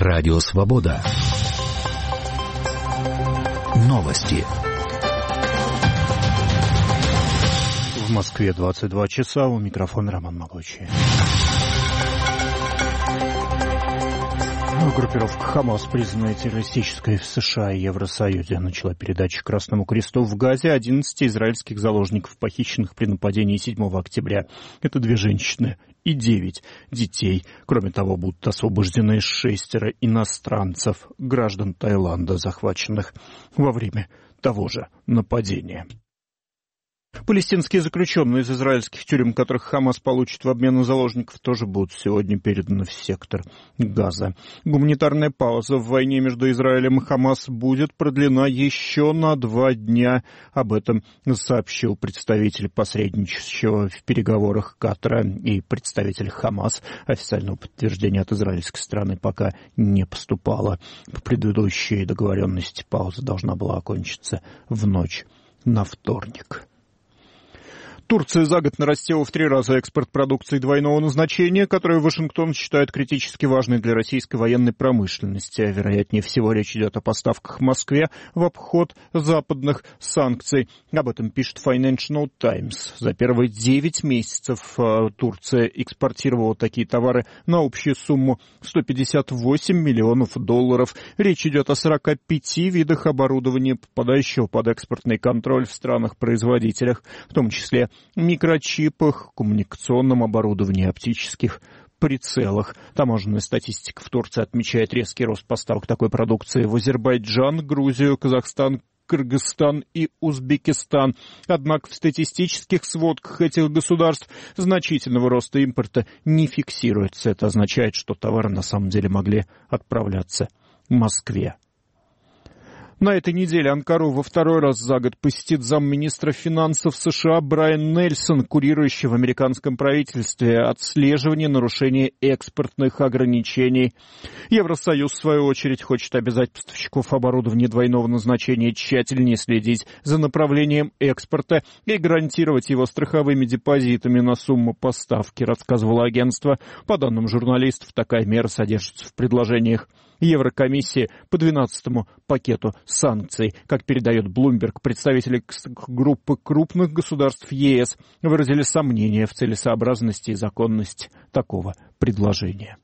Радио Свобода. Новости. В Москве 22 часа. У микрофона Роман Могучий. Группировка «Хамас», признанная террористической в США и Евросоюзе, начала передачу Красному Кресту в Газе 11 израильских заложников, похищенных при нападении 7 октября. Это 2 женщины и 9 детей. Кроме того, будут освобождены 6 иностранцев, граждан Таиланда, захваченных во время того же нападения. Палестинские заключенные из израильских тюрем, которых Хамас получит в обмен на заложников, тоже будут сегодня переданы в сектор Газа. Гуманитарная пауза в войне между Израилем и Хамас будет продлена еще на 2 дня. Об этом сообщил представитель посредничающего в переговорах Катара и представитель Хамас. Официального подтверждения от израильской стороны пока не поступало. По предыдущей договоренности пауза должна была окончиться в ночь на вторник. Турция за год нарастила в 3 раза экспорт продукции двойного назначения, которую Вашингтон считает критически важной для российской военной промышленности. Вероятнее всего, речь идет о поставках в Москве в обход западных санкций. Об этом пишет Financial Times. За первые 9 месяцев Турция экспортировала такие товары на общую сумму $158 миллионов. Речь идет о 45 видах оборудования, попадающего под экспортный контроль в странах-производителях, в том числе микрочипах, коммуникационном оборудовании, оптических прицелах. Таможенная статистика в Турции отмечает резкий рост поставок такой продукции в Азербайджан, Грузию, Казахстан, Кыргызстан и Узбекистан. Однако в статистических сводках этих государств значительного роста импорта не фиксируется. Это означает, что товары на самом деле могли отправляться в Москве. На этой неделе Анкару во 2-й раз за год посетит замминистра финансов США Брайан Нельсон, курирующий в американском правительстве отслеживание нарушения экспортных ограничений. Евросоюз, в свою очередь, хочет обязать поставщиков оборудования двойного назначения тщательнее следить за направлением экспорта и гарантировать его страховыми депозитами на сумму поставки, рассказывало агентство. По данным журналистов, такая мера содержится в предложениях Еврокомиссии по 12-му пакету санкций. Как передает Bloomberg, представители группы крупных государств ЕС выразили сомнения в целесообразности и законности такого предложения.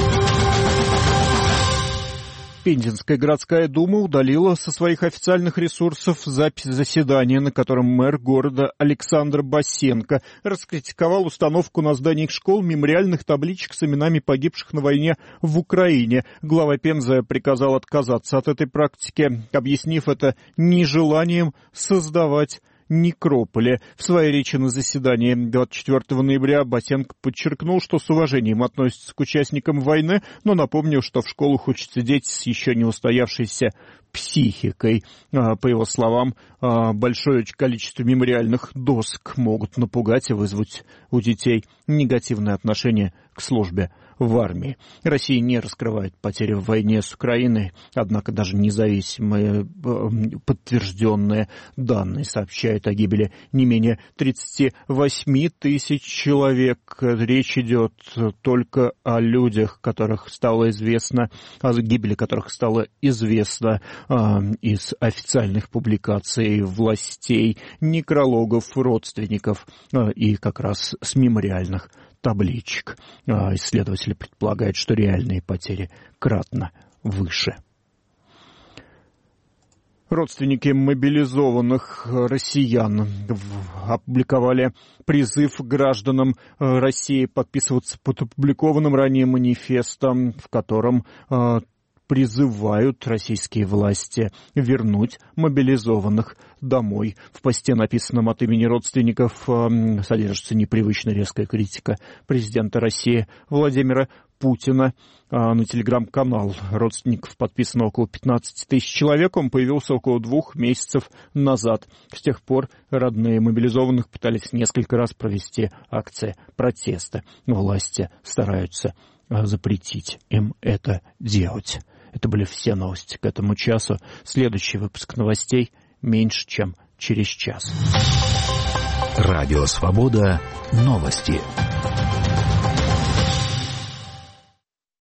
Пензенская городская дума удалила со своих официальных ресурсов запись заседания, на котором мэр города Александр Басенко раскритиковал установку на зданиях школ мемориальных табличек с именами погибших на войне в Украине. Глава Пензы приказал отказаться от этой практики, объяснив это нежеланием создавать некрополе. В своей речи на заседании 24 ноября Басенко подчеркнул, что с уважением относится к участникам войны, но напомнил, что в школу хочется дети с еще не устоявшейся психикой. По его словам, большое количество мемориальных досок могут напугать и вызвать у детей негативное отношение к службе в армии. Россия не раскрывает потери в войне с Украиной, однако даже независимые подтвержденные данные сообщают о гибели не менее 38 тысяч человек. Речь идет только о людях, которых стало известно, о гибели которых стало известно из официальных публикаций властей, некрологов, родственников и как раз с мемориальных табличек. Исследователи предполагают, что реальные потери кратно выше. Родственники мобилизованных россиян опубликовали призыв гражданам России подписываться под опубликованным ранее манифестом, в котором призывают российские власти вернуть мобилизованных домой. В посте, написанном от имени родственников, содержится непривычно резкая критика президента России Владимира Путина. На телеграм-канал родственников подписано около 15 тысяч человек. Он появился около 2 месяцев назад. С тех пор родные мобилизованных пытались несколько раз провести акции протеста. Власти стараются запретить им это делать. Это были все новости к этому часу. Следующий выпуск новостей меньше, чем через час. Радио Свобода. Новости.